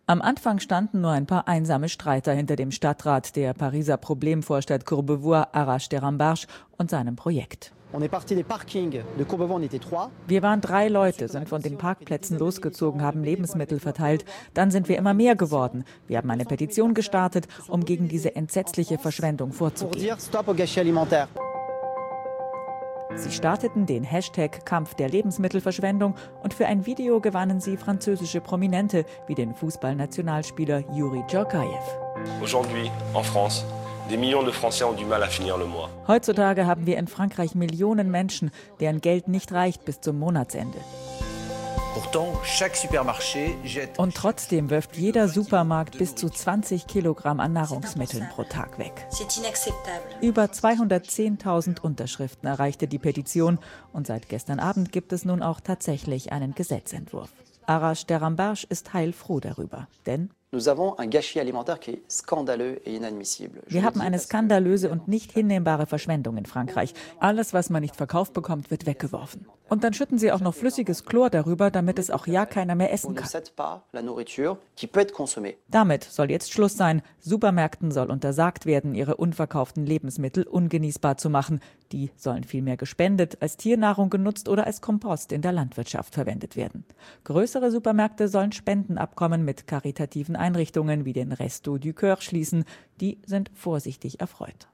Am Anfang standen nur ein paar einsame Streiter hinter dem Stadtrat der Pariser Problemvorstadt Courbevoie, Arash Derambarche, und seinem Projekt. Wir waren 3 Leute, sind von den Parkplätzen losgezogen, haben Lebensmittel verteilt. Dann sind wir immer mehr geworden. Wir haben eine Petition gestartet, um gegen diese entsetzliche Verschwendung vorzugehen. Sie starteten den Hashtag Kampf der Lebensmittelverschwendung und für ein Video gewannen sie französische Prominente wie den Fußballnationalspieler Youri Djorkaeff. Aujourd'hui, en France, des millions de Français ont du mal à finir le mois. Heutzutage haben wir in Frankreich Millionen Menschen, deren Geld nicht reicht bis zum Monatsende. Und trotzdem wirft jeder Supermarkt bis zu 20 Kilogramm an Nahrungsmitteln pro Tag weg. Über 210.000 Unterschriften erreichte die Petition und seit gestern Abend gibt es nun auch tatsächlich einen Gesetzentwurf. Arash Derambarche ist heilfroh darüber, denn wir haben eine skandalöse und nicht hinnehmbare Verschwendung in Frankreich. Alles, was man nicht verkauft bekommt, wird weggeworfen. Und dann schütten sie auch noch flüssiges Chlor darüber, damit es auch ja keiner mehr essen kann. Damit soll jetzt Schluss sein. Supermärkten soll untersagt werden, ihre unverkauften Lebensmittel ungenießbar zu machen. Die sollen vielmehr gespendet, als Tiernahrung genutzt oder als Kompost in der Landwirtschaft verwendet werden. Größere Supermärkte sollen Spendenabkommen mit karitativen Einrichtungen wie den Restos du Cœur schließen. Die sind vorsichtig erfreut.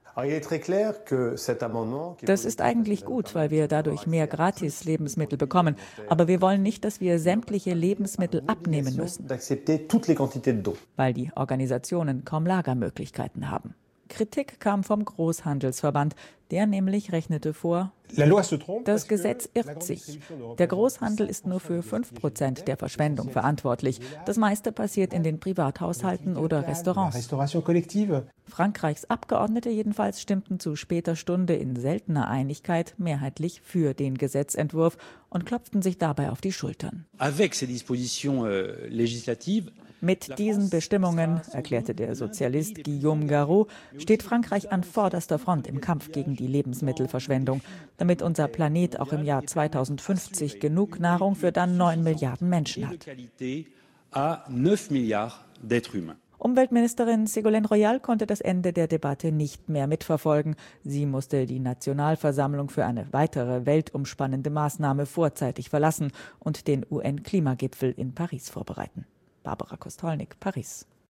Das ist eigentlich gut, weil wir dadurch mehr Gratis-Lebensmittel bekommen. Aber wir wollen nicht, dass wir sämtliche Lebensmittel abnehmen müssen, weil die Organisationen kaum Lagermöglichkeiten haben. Kritik kam vom Großhandelsverband. Der nämlich rechnete vor, das Gesetz irrt sich. Der Großhandel ist nur für 5% der Verschwendung verantwortlich. Das meiste passiert in den Privathaushalten oder Restaurants. Frankreichs Abgeordnete jedenfalls stimmten zu später Stunde in seltener Einigkeit mehrheitlich für den Gesetzentwurf und klopften sich dabei auf die Schultern. Mit diesen Bestimmungen, erklärte der Sozialist Guillaume Garot, steht Frankreich an vorderster Front im Kampf gegen die Lebensmittelverschwendung, damit unser Planet auch im Jahr 2050 genug Nahrung für dann 9 Milliarden Menschen hat. Umweltministerin Ségolène Royal konnte das Ende der Debatte nicht mehr mitverfolgen. Sie musste die Nationalversammlung für eine weitere weltumspannende Maßnahme vorzeitig verlassen und den UN-Klimagipfel in Paris vorbereiten. Barbara Kostolnik, Paris.